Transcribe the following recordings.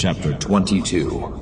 Chapter 22.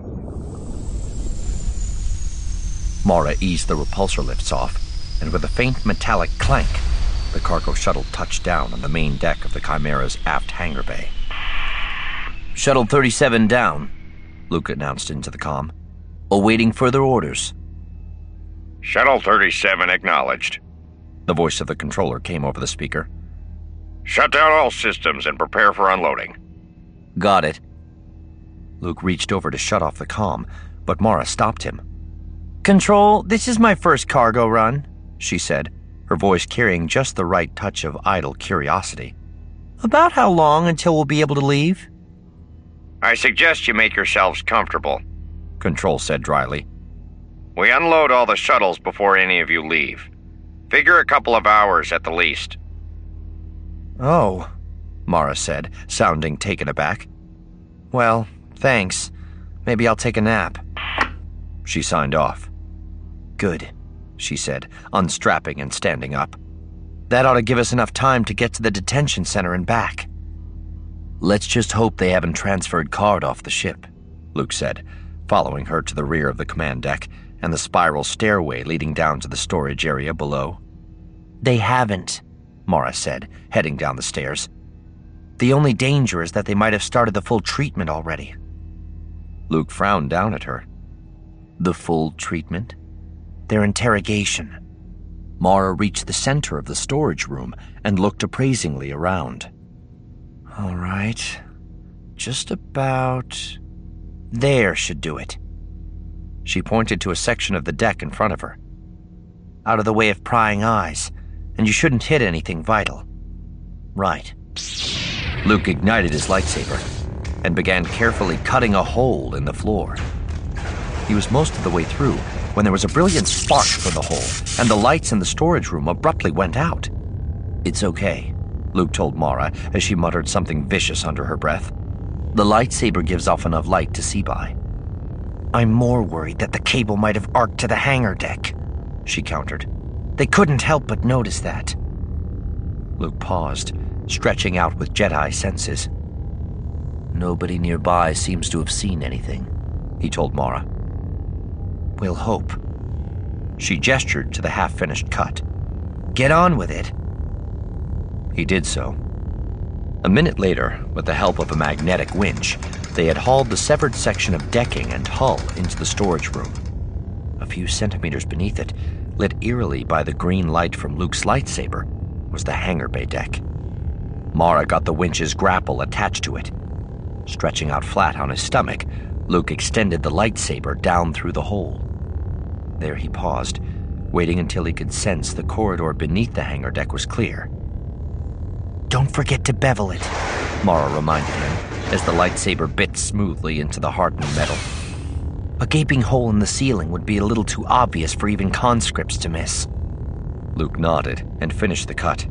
Mara eased the repulsor lifts off, and with a faint metallic clank, the cargo shuttle touched down on the main deck of the Chimera's aft hangar bay. "Shuttle 37 down," Luke announced into the comm. "Awaiting further orders." "Shuttle 37 acknowledged." The voice of the controller came over the speaker. "Shut down all systems and prepare for unloading." "Got it." Luke reached over to shut off the comm, but Mara stopped him. "Control, this is my first cargo run," she said, her voice carrying just the right touch of idle curiosity. "About how long until we'll be able to leave?" "I suggest you make yourselves comfortable," Control said dryly. "We unload all the shuttles before any of you leave. Figure a couple of hours at the least." "Oh," Mara said, sounding taken aback. "Well, thanks. Maybe I'll take a nap." She signed off. "Good," she said, unstrapping and standing up. "That ought to give us enough time to get to the detention center and back." "Let's just hope they haven't transferred Card off the ship," Luke said, following her to the rear of the command deck and the spiral stairway leading down to the storage area below. "They haven't," Mara said, heading down the stairs. "The only danger is that they might have started the full treatment already." Luke frowned down at her. "The full treatment?" "Their interrogation." Mara reached the center of the storage room and looked appraisingly around. "All right. Just about... there should do it." She pointed to a section of the deck in front of her. "Out of the way of prying eyes, and you shouldn't hit anything vital." "Right." Luke ignited his lightsaber and began carefully cutting a hole in the floor. He was most of the way through when there was a brilliant spark from the hole, and the lights in the storage room abruptly went out. "It's okay," Luke told Mara as she muttered something vicious under her breath. "The lightsaber gives off enough light to see by." "I'm more worried that the cable might have arced to the hangar deck," she countered. "They couldn't help but notice that." Luke paused, stretching out with Jedi senses. "Nobody nearby seems to have seen anything," he told Mara. "We'll hope." She gestured to the half-finished cut. "Get on with it." He did so. A minute later, with the help of a magnetic winch, they had hauled the severed section of decking and hull into the storage room. A few centimeters beneath it, lit eerily by the green light from Luke's lightsaber, was the hangar bay deck. Mara got the winch's grapple attached to it. Stretching out flat on his stomach, Luke extended the lightsaber down through the hole. There he paused, waiting until he could sense the corridor beneath the hangar deck was clear. "Don't forget to bevel it," Mara reminded him as the lightsaber bit smoothly into the hardened metal. "A gaping hole in the ceiling would be a little too obvious for even conscripts to miss." Luke nodded and finished the cut.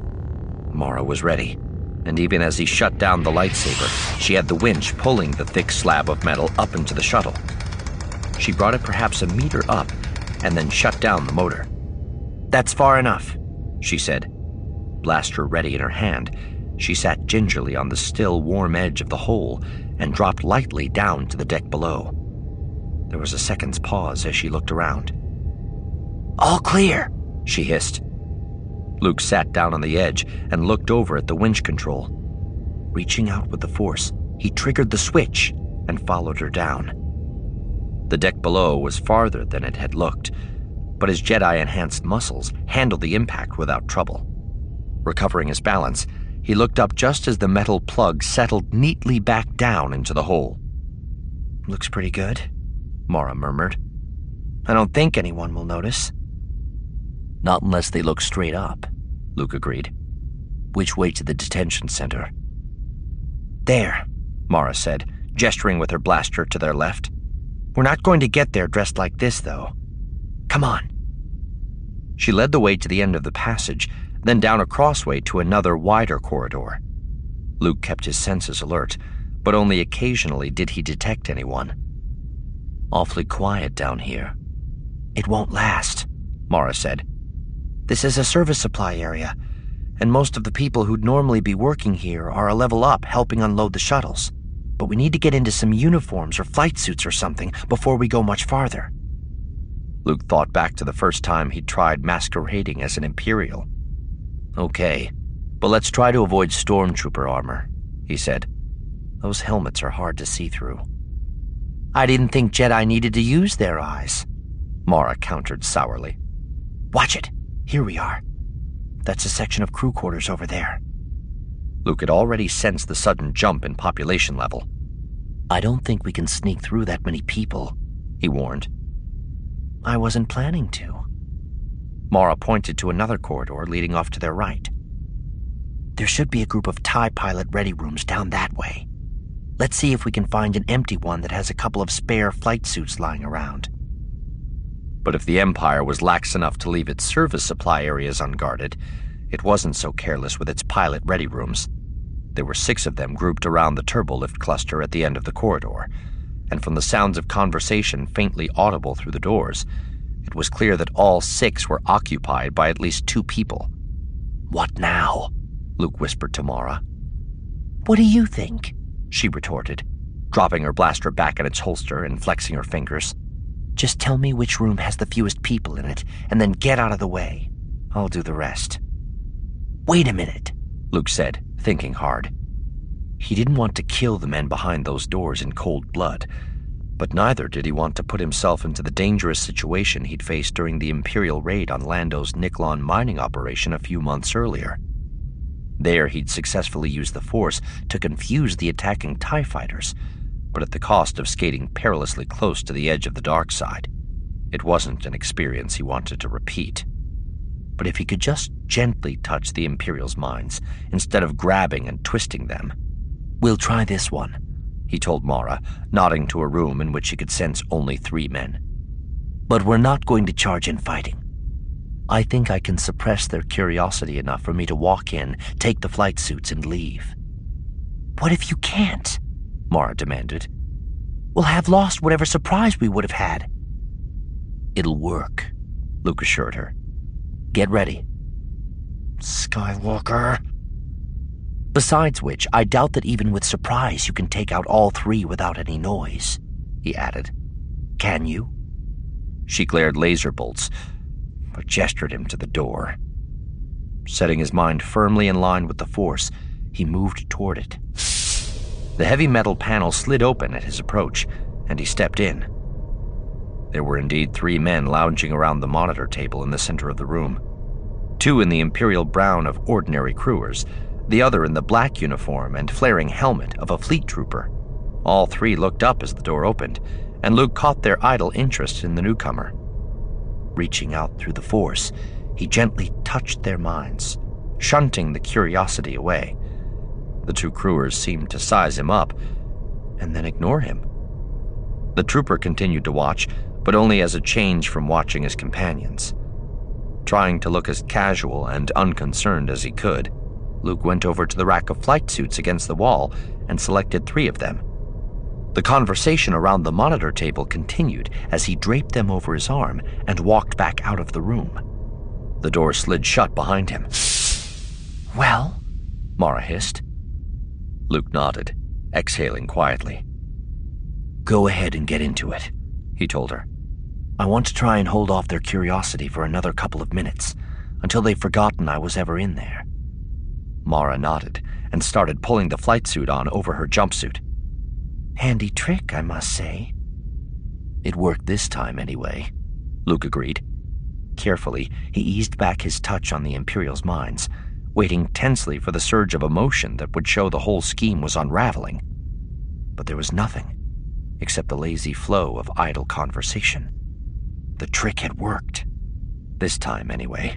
Mara was ready, and even as he shut down the lightsaber, she had the winch pulling the thick slab of metal up into the shuttle. She brought it perhaps a meter up and then shut down the motor. "That's far enough," she said. Blaster ready in her hand, she sat gingerly on the still warm edge of the hole and dropped lightly down to the deck below. There was a second's pause as she looked around. "All clear," she hissed. Luke sat down on the edge and looked over at the winch control. Reaching out with the force, he triggered the switch and followed her down. The deck below was farther than it had looked, but his Jedi-enhanced muscles handled the impact without trouble. Recovering his balance, he looked up just as the metal plug settled neatly back down into the hole. "Looks pretty good," Mara murmured. "I don't think anyone will notice." "Not unless they look straight up," Luke agreed. "Which way to the detention center?" "There," Mara said, gesturing with her blaster to their left. "We're not going to get there dressed like this, though. Come on." She led the way to the end of the passage, then down a crossway to another wider corridor. Luke kept his senses alert, but only occasionally did he detect anyone. "Awfully quiet down here." "It won't last," Mara said. "This is a service supply area, and most of the people who'd normally be working here are a level up helping unload the shuttles. but we need to get into some uniforms or flight suits or something before we go much farther. Luke thought back to the first time he'd tried masquerading as an Imperial. Okay, but let's try to avoid stormtrooper armor, he said. Those helmets are hard to see through. I didn't think Jedi needed to use their eyes, Mara countered sourly. Watch it. Here we are. That's a section of crew quarters over there. Luke had already sensed the sudden jump in population level. I don't think we can sneak through that many people, he warned. I wasn't planning to. Mara pointed to another corridor leading off to their right. There should be a group of TIE pilot ready rooms down that way. Let's see if we can find an empty one that has a couple of spare flight suits lying around. But if the Empire was lax enough to leave its service supply areas unguarded, it wasn't so careless with its pilot ready rooms. There were 6 of them grouped around the turbolift cluster at the end of the corridor, and from the sounds of conversation faintly audible through the doors, it was clear that all 6 were occupied by at least 2 people. What now? Luke whispered to Mara. What do you think? She retorted, dropping her blaster back in its holster and flexing her fingers. Just tell me which room has the fewest people in it, and then get out of the way. I'll do the rest. Wait a minute, Luke said, thinking hard. He didn't want to kill the men behind those doors in cold blood, but neither did he want to put himself into the dangerous situation he'd faced during the Imperial raid on Lando's Niklon mining operation a few months earlier. There, he'd successfully used the Force to confuse the attacking TIE fighters, but at the cost of skating perilously close to the edge of the dark side. It wasn't an experience he wanted to repeat. But if he could just gently touch the Imperials' minds, instead of grabbing and twisting them. We'll try this one, he told Mara, nodding to a room in which he could sense only 3 men. But we're not going to charge in fighting. I think I can suppress their curiosity enough for me to walk in, take the flight suits, and leave. What if you can't? Mara demanded. We'll have lost whatever surprise we would have had. It'll work, Luke assured her. Get ready. Skywalker. Besides which, I doubt that even with surprise you can take out all 3 without any noise, he added. Can you? She glared laser bolts, but gestured him to the door. Setting his mind firmly in line with the Force, he moved toward it. The heavy metal panel slid open at his approach, and he stepped in. There were indeed 3 men lounging around the monitor table in the center of the room. 2 in the Imperial brown of ordinary crewers, the other in the black uniform and flaring helmet of a fleet trooper. All 3 looked up as the door opened, and Luke caught their idle interest in the newcomer. Reaching out through the Force, he gently touched their minds, shunting the curiosity away. The 2 crewers seemed to size him up, and then ignore him. The trooper continued to watch, but only as a change from watching his companions. Trying to look as casual and unconcerned as he could, Luke went over to the rack of flight suits against the wall and selected 3 of them. The conversation around the monitor table continued as he draped them over his arm and walked back out of the room. The door slid shut behind him. Well? Mara hissed. Luke nodded, exhaling quietly. Go ahead and get into it, he told her. I want to try and hold off their curiosity for another couple of minutes, until they've forgotten I was ever in there. Mara nodded and started pulling the flight suit on over her jumpsuit. Handy trick, I must say. It worked this time anyway, Luke agreed. Carefully, he eased back his touch on the Imperials' minds, waiting tensely for the surge of emotion that would show the whole scheme was unraveling. But there was nothing, except the lazy flow of idle conversation. The trick had worked. This time, anyway.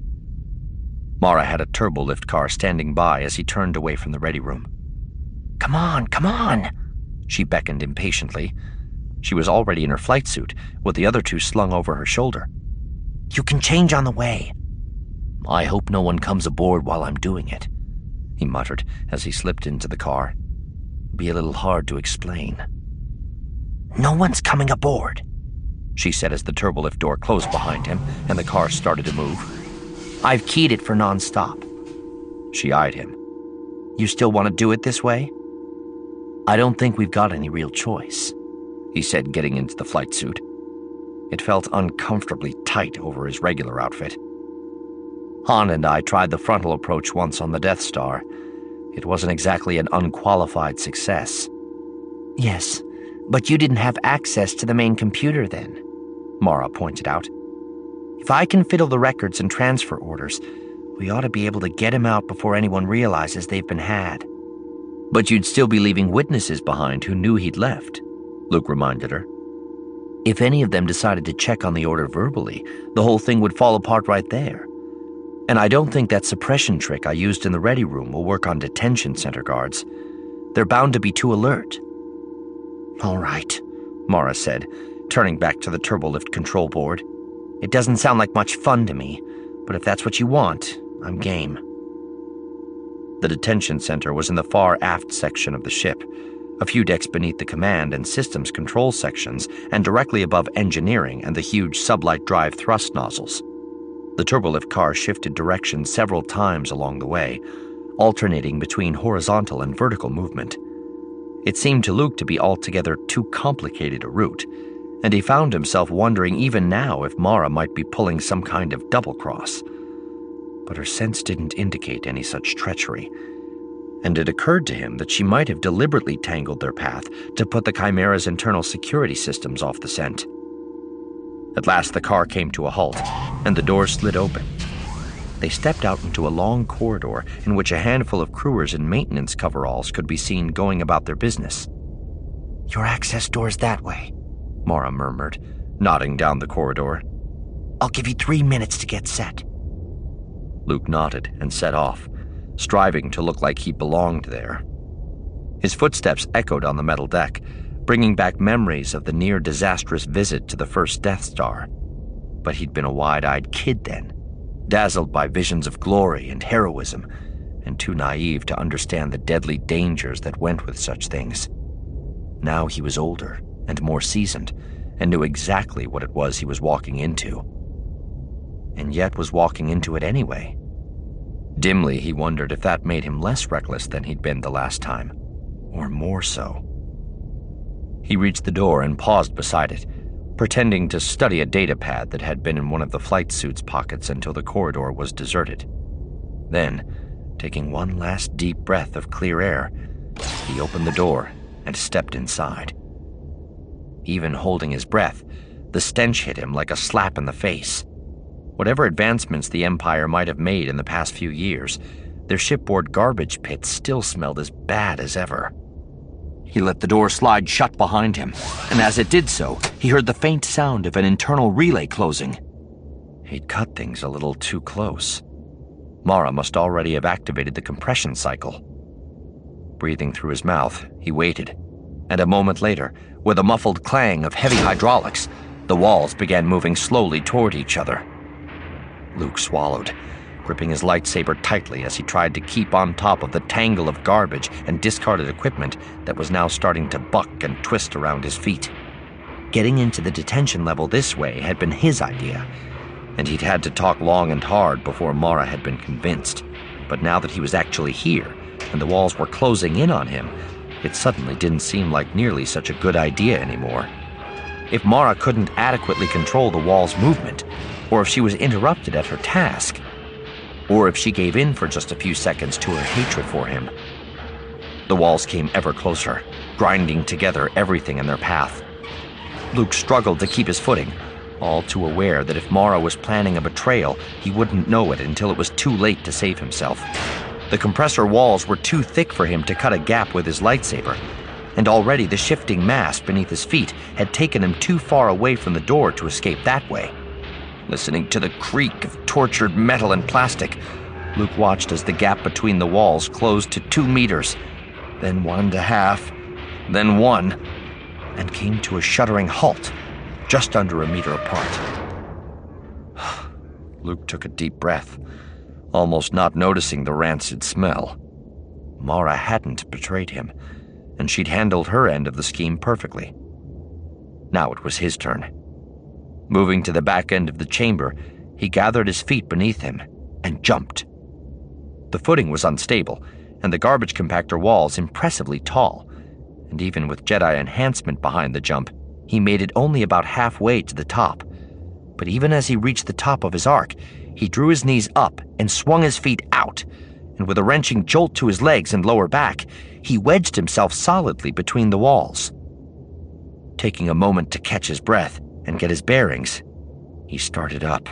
Mara had a turbolift car standing by as he turned away from the ready room. Come on, come on! She beckoned impatiently. She was already in her flight suit, with the other 2 slung over her shoulder. You can change on the way. I hope no one comes aboard while I'm doing it, he muttered as he slipped into the car. Be a little hard to explain. No one's coming aboard, she said as the turbolift door closed behind him and the car started to move. I've keyed it for non-stop. She eyed him. You still want to do it this way? I don't think we've got any real choice, he said, getting into the flight suit. It felt uncomfortably tight over his regular outfit. Han and I tried the frontal approach once on the Death Star. It wasn't exactly an unqualified success. Yes, but you didn't have access to the main computer then, Mara pointed out. If I can fiddle the records and transfer orders, we ought to be able to get him out before anyone realizes they've been had. But you'd still be leaving witnesses behind who knew he'd left, Luke reminded her. If any of them decided to check on the order verbally, the whole thing would fall apart right there. And I don't think that suppression trick I used in the ready room will work on detention center guards. They're bound to be too alert. All right, Mara said, turning back to the turbolift control board. It doesn't sound like much fun to me, but if that's what you want, I'm game. The detention center was in the far aft section of the ship, a few decks beneath the command and systems control sections, and directly above engineering and the huge sublight drive thrust nozzles. The turbolift car shifted direction several times along the way, alternating between horizontal and vertical movement. It seemed to Luke to be altogether too complicated a route, and he found himself wondering even now if Mara might be pulling some kind of double-cross. But her sense didn't indicate any such treachery, and it occurred to him that she might have deliberately tangled their path to put the Chimera's internal security systems off the scent. At last the car came to a halt, and the door slid open. They stepped out into a long corridor in which a handful of crewers in maintenance coveralls could be seen going about their business. Your access door's that way, Mara murmured, nodding down the corridor. I'll give you 3 minutes to get set. Luke nodded and set off, striving to look like he belonged there. His footsteps echoed on the metal deck, bringing back memories of the near-disastrous visit to the first Death Star. But he'd been a wide-eyed kid then, dazzled by visions of glory and heroism, and too naive to understand the deadly dangers that went with such things. Now he was older and more seasoned, and knew exactly what it was he was walking into. And yet was walking into it anyway. Dimly, he wondered if that made him less reckless than he'd been the last time, or more so. He reached the door and paused beside it, pretending to study a data pad that had been in one of the flight suit's pockets until the corridor was deserted. Then, taking one last deep breath of clear air, he opened the door and stepped inside. Even holding his breath, the stench hit him like a slap in the face. Whatever advancements the Empire might have made in the past few years, their shipboard garbage pits still smelled as bad as ever. He let the door slide shut behind him, and as it did so, he heard the faint sound of an internal relay closing. He'd cut things a little too close. Mara must already have activated the compression cycle. Breathing through his mouth, he waited, and a moment later, with a muffled clang of heavy hydraulics, the walls began moving slowly toward each other. Luke swallowed, gripping his lightsaber tightly as he tried to keep on top of the tangle of garbage and discarded equipment that was now starting to buck and twist around his feet. Getting into the detention level this way had been his idea, and he'd had to talk long and hard before Mara had been convinced. But now that he was actually here, and the walls were closing in on him, it suddenly didn't seem like nearly such a good idea anymore. If Mara couldn't adequately control the wall's movement, or if she was interrupted at her task, or if she gave in for just a few seconds to her hatred for him. The walls came ever closer, grinding together everything in their path. Luke struggled to keep his footing, all too aware that if Mara was planning a betrayal, he wouldn't know it until it was too late to save himself. The compressor walls were too thick for him to cut a gap with his lightsaber, and already the shifting mass beneath his feet had taken him too far away from the door to escape that way. Listening to the creak of tortured metal and plastic, Luke watched as the gap between the walls closed to 2 meters, then 1.5, then 1, and came to a shuddering halt, just under a meter apart. Luke took a deep breath, almost not noticing the rancid smell. Mara hadn't betrayed him, and she'd handled her end of the scheme perfectly. Now it was his turn. Moving to the back end of the chamber, he gathered his feet beneath him and jumped. The footing was unstable, and the garbage compactor walls impressively tall, and even with Jedi enhancement behind the jump, he made it only about halfway to the top. But even as he reached the top of his arc, he drew his knees up and swung his feet out, and with a wrenching jolt to his legs and lower back, he wedged himself solidly between the walls. Taking a moment to catch his breath and get his bearings, he started up.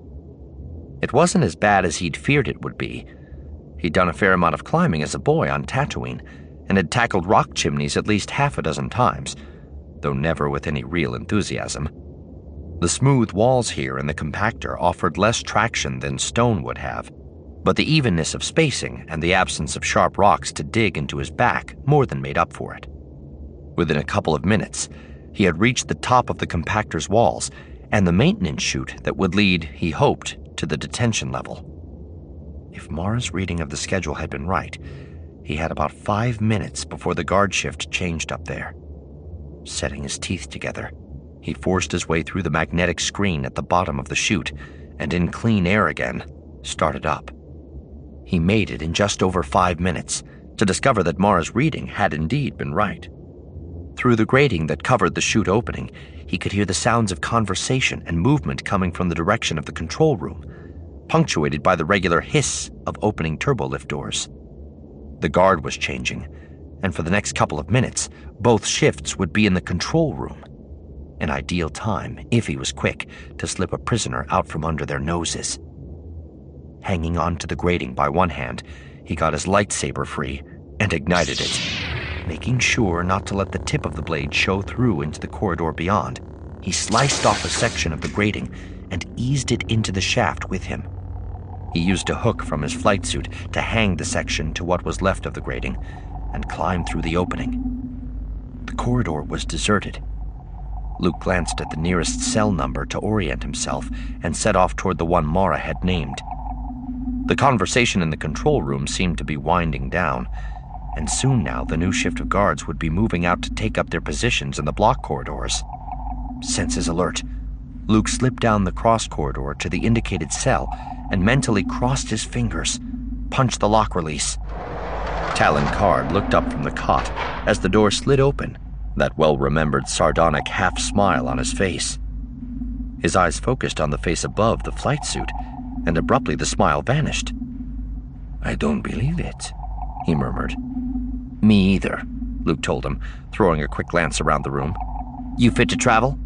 It wasn't as bad as he'd feared it would be. He'd done a fair amount of climbing as a boy on Tatooine, and had tackled rock chimneys at least half a dozen times, though never with any real enthusiasm. The smooth walls here in the compactor offered less traction than stone would have, but the evenness of spacing and the absence of sharp rocks to dig into his back more than made up for it. Within a couple of minutes, he had reached the top of the compactor's walls and the maintenance chute that would lead, he hoped, to the detention level. If Mara's reading of the schedule had been right, he had about 5 minutes before the guard shift changed up there. Setting his teeth together, he forced his way through the magnetic screen at the bottom of the chute and, in clean air again, started up. He made it in just over 5 minutes to discover that Mara's reading had indeed been right. Through the grating that covered the chute opening, he could hear the sounds of conversation and movement coming from the direction of the control room, punctuated by the regular hiss of opening turbolift doors. The guard was changing, and for the next couple of minutes, both shifts would be in the control room. An ideal time, if he was quick, to slip a prisoner out from under their noses. Hanging on to the grating by one hand, he got his lightsaber free and ignited it. Making sure not to let the tip of the blade show through into the corridor beyond, he sliced off a section of the grating and eased it into the shaft with him. He used a hook from his flight suit to hang the section to what was left of the grating and climbed through the opening. The corridor was deserted. Luke glanced at the nearest cell number to orient himself and set off toward the one Mara had named. The conversation in the control room seemed to be winding down, and soon now the new shift of guards would be moving out to take up their positions in the block corridors. Senses alert, Luke slipped down the cross corridor to the indicated cell and mentally crossed his fingers, punched the lock release. Talon Karrde looked up from the cot as the door slid open, that well-remembered sardonic half-smile on his face. His eyes focused on the face above the flight suit, and abruptly the smile vanished. "I don't believe it," he murmured. "Me either," Luke told him, throwing a quick glance around the room. "You fit to travel?"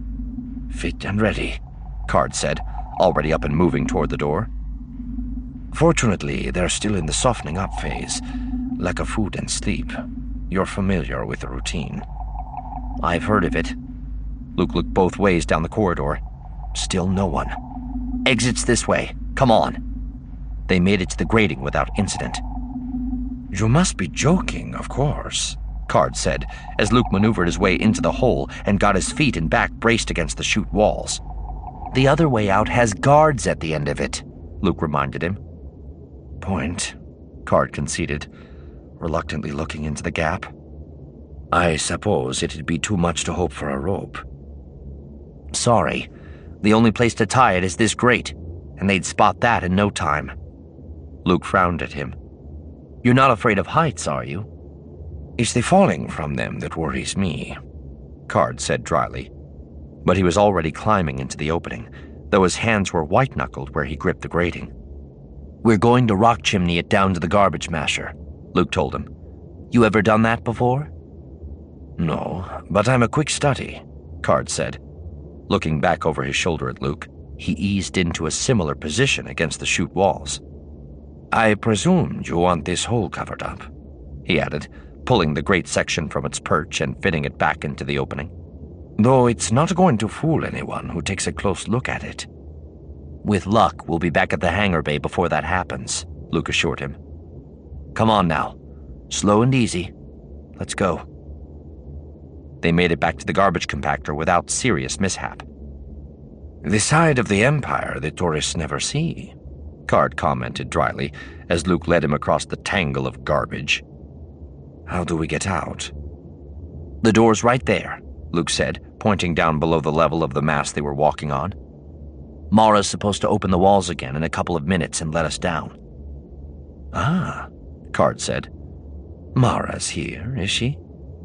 "Fit and ready," Karrde said, already up and moving toward the door. "Fortunately, they're still in the softening up phase. Lack of food and sleep. You're familiar with the routine." "I've heard of it." Luke looked both ways down the corridor. Still no one. "Exit's this way. Come on." They made it to the grating without incident. "You must be joking, of course," Karrde said, as Luke maneuvered his way into the hole and got his feet and back braced against the chute walls. "The other way out has guards at the end of it," Luke reminded him. "Point," Karrde conceded, reluctantly looking into the gap. "I suppose it'd be too much to hope for a rope." "Sorry. The only place to tie it is this grate, and they'd spot that in no time." Luke frowned at him. "You're not afraid of heights, are you?" "It's the falling from them that worries me," Karrde said dryly. But he was already climbing into the opening, though his hands were white-knuckled where he gripped the grating. "We're going to rock chimney it down to the garbage masher," Luke told him. "You ever done that before?" "No, but I'm a quick study," Karrde said. Looking back over his shoulder at Luke, he eased into a similar position against the chute walls. "I presume you want this hole covered up," he added, pulling the grate section from its perch and fitting it back into the opening. "Though it's not going to fool anyone who takes a close look at it." "With luck, we'll be back at the hangar bay before that happens," Luke assured him. "Come on now. Slow and easy. Let's go." They made it back to the garbage compactor without serious mishap. "The side of the Empire that tourists never see," Karrde commented dryly as Luke led him across the tangle of garbage. "How do we get out?" "The door's right there," Luke said, pointing down below the level of the mass they were walking on. "Mara's supposed to open the walls again in a couple of minutes and let us down." "Ah," Karrde said. "Mara's here, is she?"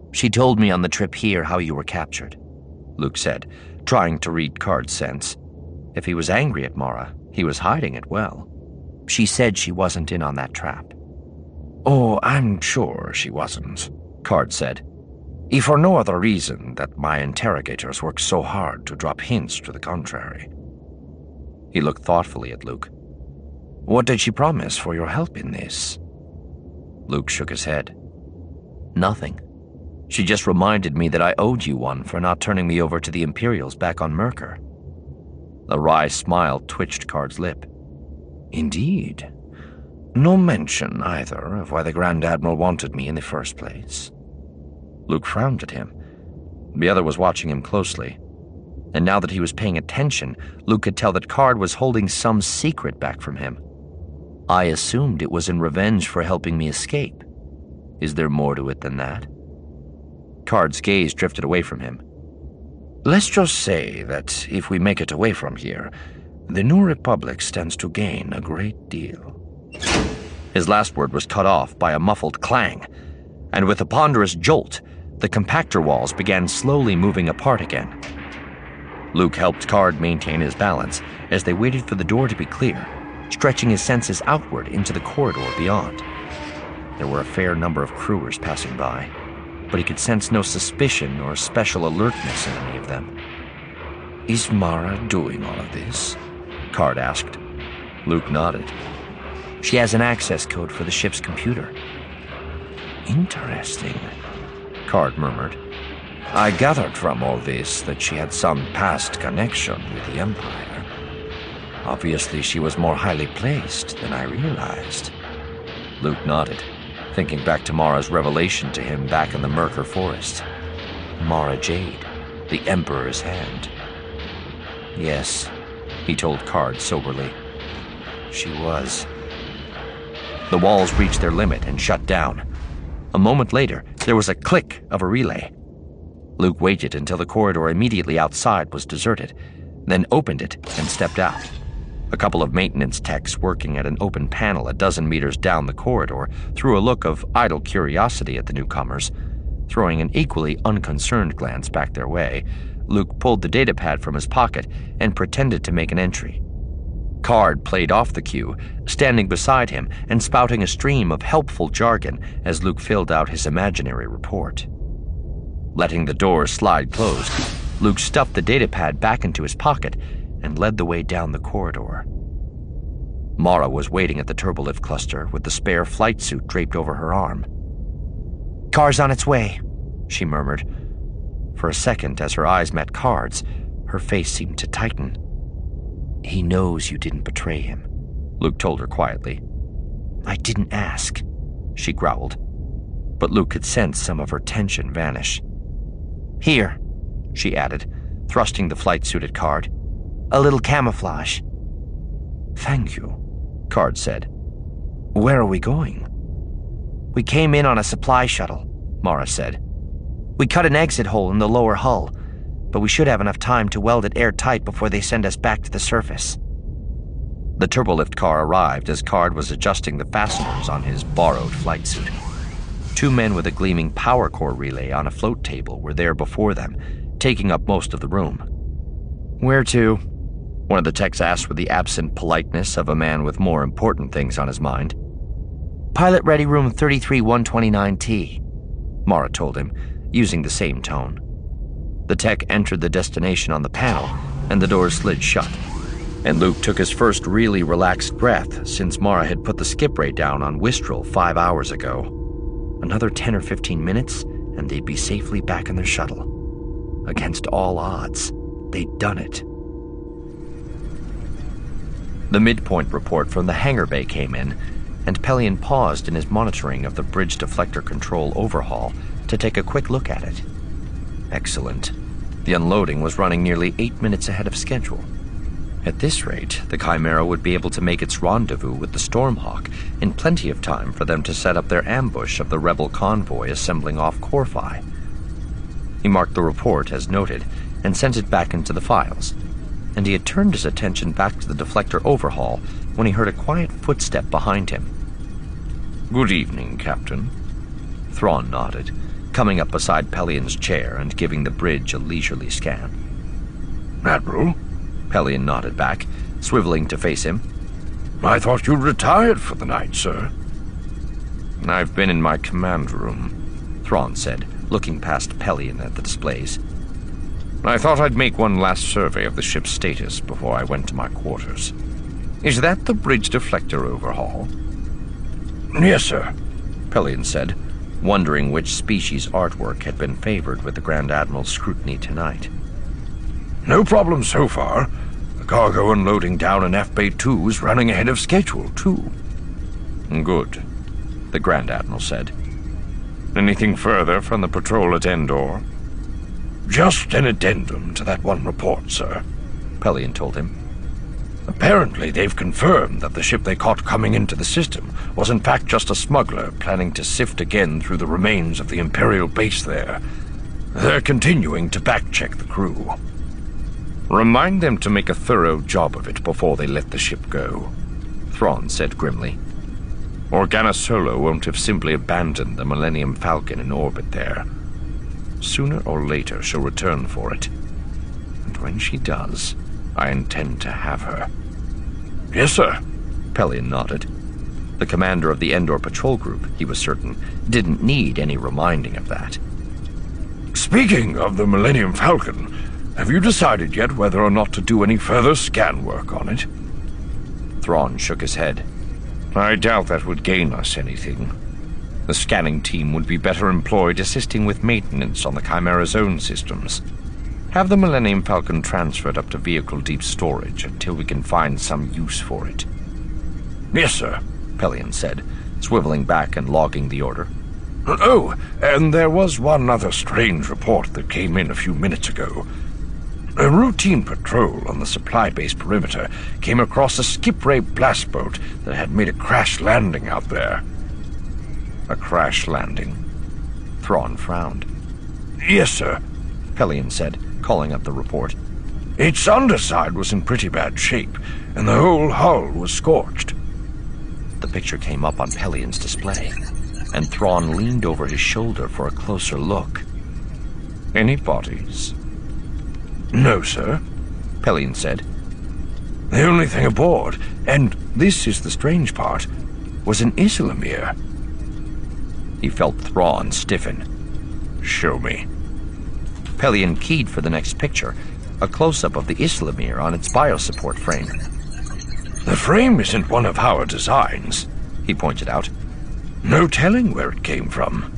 She told me on the trip here how you were captured, Luke said, trying to read Card's sense. If he was angry at Mara, he was hiding it well. She said she wasn't in on that trap. Oh, I'm sure she wasn't, Card said. If for no other reason that my interrogators worked so hard to drop hints to the contrary. He looked thoughtfully at Luke. What did she promise for your help in this? Luke shook his head. Nothing. She just reminded me that I owed you one for not turning me over to the Imperials back on Merkur. A wry smile twitched Card's lip. Indeed. No mention, either, of why the Grand Admiral wanted me in the first place. Luke frowned at him. The other was watching him closely. And now that he was paying attention, Luke could tell that Card was holding some secret back from him. I assumed it was in revenge for helping me escape. Is there more to it than that? Card's gaze drifted away from him. Let's just say that if we make it away from here, the New Republic stands to gain a great deal. His last word was cut off by a muffled clang, and with a ponderous jolt, the compactor walls began slowly moving apart again. Luke helped Card maintain his balance as they waited for the door to be clear, stretching his senses outward into the corridor beyond. There were a fair number of crewers passing by, but he could sense no suspicion or special alertness in any of them. Is Mara doing all of this? Card asked. Luke nodded. She has an access code for the ship's computer. Interesting, Card murmured. I gathered from all this that she had some past connection with the Empire. Obviously, she was more highly placed than I realized. Luke nodded, thinking back to Mara's revelation to him back in the Merkur forest. Mara Jade, the Emperor's hand. Yes, he told Card soberly. She was. The walls reached their limit and shut down. A moment later, there was a click of a relay. Luke waited until the corridor immediately outside was deserted, then opened it and stepped out. A couple of maintenance techs working at an open panel a dozen meters down the corridor threw a look of idle curiosity at the newcomers. Throwing an equally unconcerned glance back their way, Luke pulled the datapad from his pocket and pretended to make an entry. Card played off the cue, standing beside him and spouting a stream of helpful jargon as Luke filled out his imaginary report. Letting the door slide closed, Luke stuffed the datapad back into his pocket and led the way down the corridor. Mara was waiting at the turbolift cluster with the spare flight suit draped over her arm. "Car's on its way," she murmured. For a second, as her eyes met Card's, her face seemed to tighten. "He knows you didn't betray him," Luke told her quietly. "I didn't ask," she growled. But Luke could sense some of her tension vanish. "Here," she added, thrusting the flight suit at Card. "A little camouflage." "Thank you," Card said. "Where are we going?" "We came in on a supply shuttle," Mara said. "We cut an exit hole in the lower hull, but we should have enough time to weld it airtight before they send us back to the surface." The turbolift car arrived as Card was adjusting the fasteners on his borrowed flight suit. Two men with a gleaming power core relay on a float table were there before them, taking up most of the room. "Where to?" one of the techs asked with the absent politeness of a man with more important things on his mind. "Pilot Ready Room 33129T, Mara told him, using the same tone. The tech entered the destination on the panel, and the doors slid shut. And Luke took his first really relaxed breath since Mara had put the skip ray down on Wistral 5 hours ago. Another 10 or 15 minutes, and they'd be safely back in their shuttle. Against all odds, they'd done it. The midpoint report from the hangar bay came in, and Pelion paused in his monitoring of the bridge deflector control overhaul to take a quick look at it. Excellent. The unloading was running nearly 8 minutes ahead of schedule. At this rate, the Chimera would be able to make its rendezvous with the Stormhawk in plenty of time for them to set up their ambush of the rebel convoy assembling off Corphi. He marked the report as noted and sent it back into the files, and he had turned his attention back to the deflector overhaul when he heard a quiet footstep behind him. "Good evening, Captain." Thrawn nodded, coming up beside Pellion's chair and giving the bridge a leisurely scan. Admiral? Pellion nodded back, swiveling to face him. I thought you'd retired for the night, sir. I've been in my command room, Thrawn said, looking past Pellion at the displays. I thought I'd make one last survey of the ship's status before I went to my quarters. Is that the bridge deflector overhaul? Yes, sir, Pellion said, wondering which species' artwork had been favored with the Grand Admiral's scrutiny tonight. No problem so far. The cargo unloading down in F-Bay 2 is running ahead of schedule, too. Good, the Grand Admiral said. Anything further from the patrol at Endor? Just an addendum to that one report, sir, Pellion told him. Apparently, they've confirmed that the ship they caught coming into the system was in fact just a smuggler planning to sift again through the remains of the Imperial base there. They're continuing to back-check the crew. Remind them to make a thorough job of it before they let the ship go, Thrawn said grimly. Organa Solo won't have simply abandoned the Millennium Falcon in orbit there. Sooner or later she'll return for it. And when she does, I intend to have her. Yes, sir, Pellion nodded. The commander of the Endor patrol group, he was certain, didn't need any reminding of that. Speaking of the Millennium Falcon, have you decided yet whether or not to do any further scan work on it? Thrawn shook his head. I doubt that would gain us anything. The scanning team would be better employed assisting with maintenance on the Chimera's own systems. Have the Millennium Falcon transferred up to vehicle deep storage until we can find some use for it. Yes, sir, Pellion said, swiveling back and logging the order. Oh, and there was one other strange report that came in a few minutes ago. A routine patrol on the supply base perimeter came across a skip ray blast boat that had made a crash landing out there. A crash landing? Thrawn frowned. Yes, sir, Pellion said, calling up the report. Its underside was in pretty bad shape, and the whole hull was scorched. The picture came up on Pellion's display, and Thrawn leaned over his shoulder for a closer look. Any bodies? No, sir, Pellion said. The only thing aboard, and this is the strange part, was an Islamir. He felt Thrawn stiffen. Show me. Pellion keyed for the next picture, a close-up of the Islamir on its biosupport frame. The frame isn't one of our designs, he pointed out. No telling where it came from.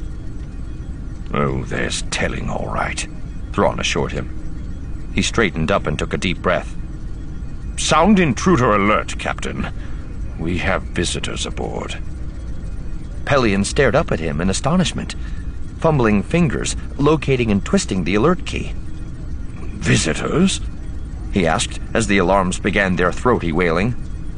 Oh, there's telling all right, Thrawn assured him. He straightened up and took a deep breath. Sound intruder alert, Captain. We have visitors aboard. Pellion stared up at him in astonishment, fumbling fingers, locating and twisting the alert key. Visitors? He asked as the alarms began their throaty wailing.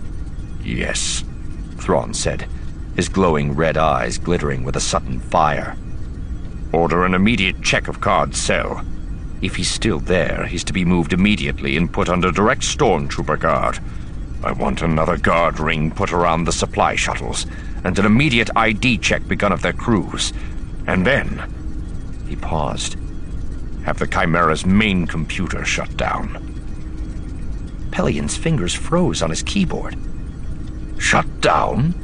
Yes, Thrawn said, his glowing red eyes glittering with a sudden fire. Order an immediate check of Card's cell. If he's still there, he's to be moved immediately and put under direct stormtrooper guard. I want another guard ring put around the supply shuttles, and an immediate ID check begun of their crews. And then, he paused, have the Chimera's main computer shut down. Pellion's fingers froze on his keyboard. Shut down?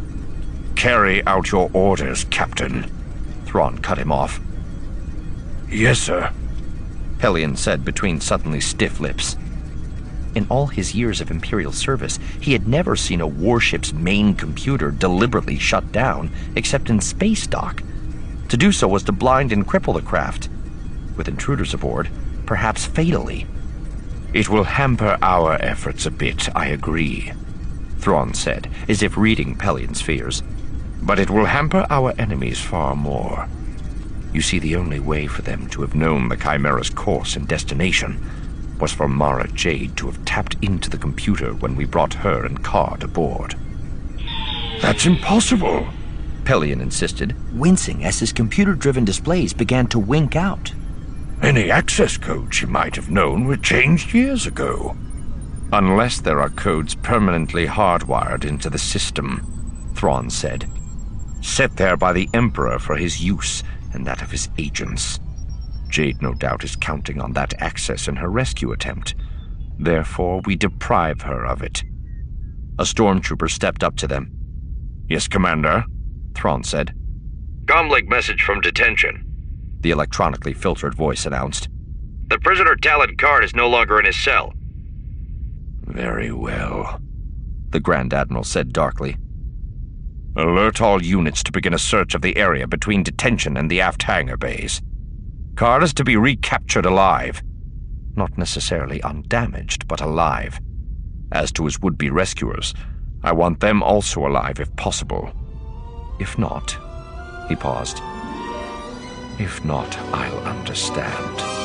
Carry out your orders, Captain. Thrawn cut him off. Yes, sir, Pellion said between suddenly stiff lips. In all his years of Imperial service, he had never seen a warship's main computer deliberately shut down, except in space dock. To do so was to blind and cripple the craft. With intruders aboard, perhaps fatally. It will hamper our efforts a bit, I agree, Thrawn said, as if reading Pellion's fears. But it will hamper our enemies far more. You see, the only way for them to have known the Chimera's course and destination was for Mara Jade to have tapped into the computer when we brought her and Card aboard. That's impossible, Pellion insisted, wincing as his computer-driven displays began to wink out. Any access code she might have known were changed years ago. Unless there are codes permanently hardwired into the system, Thrawn said. Set there by the Emperor for his use and that of his agents. Jade no doubt is counting on that access in her rescue attempt. Therefore, we deprive her of it. A stormtrooper stepped up to them. Yes, Commander, Thrawn said. Comlink message from detention. The electronically filtered voice announced. The prisoner Talon Karrde is no longer in his cell. Very well, the Grand Admiral said darkly. Alert all units to begin a search of the area between detention and the aft hangar bays. Karrde is to be recaptured alive. Not necessarily undamaged, but alive. As to his would-be rescuers, I want them also alive if possible. If not, he paused. If not, I'll understand.